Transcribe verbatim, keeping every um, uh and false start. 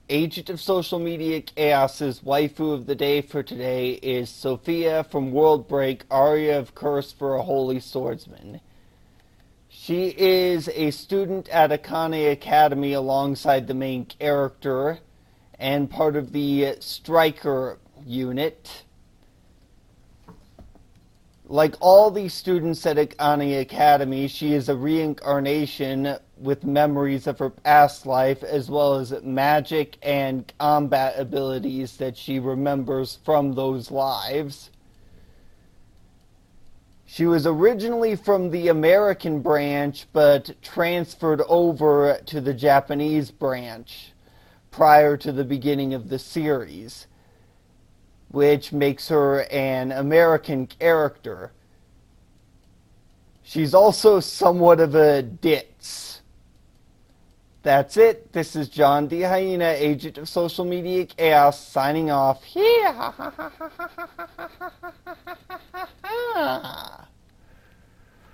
Agent of Social Media Chaos's waifu of the day for today is Sophia from World Break, Aria of Curse for a Holy Swordsman. She is a student at Akane Academy alongside the main character and part of the Striker unit. Like all the students at Akane Academy, she is a reincarnation with memories of her past life as well as magic and combat abilities that she remembers from those lives. She was originally from the American branch but transferred over to the Japanese branch prior to the beginning of the series, which makes her an American character. She's also somewhat of a ditz. That's it. This is John D. Hyena, Agent of Social Media Chaos, signing off. Yeah.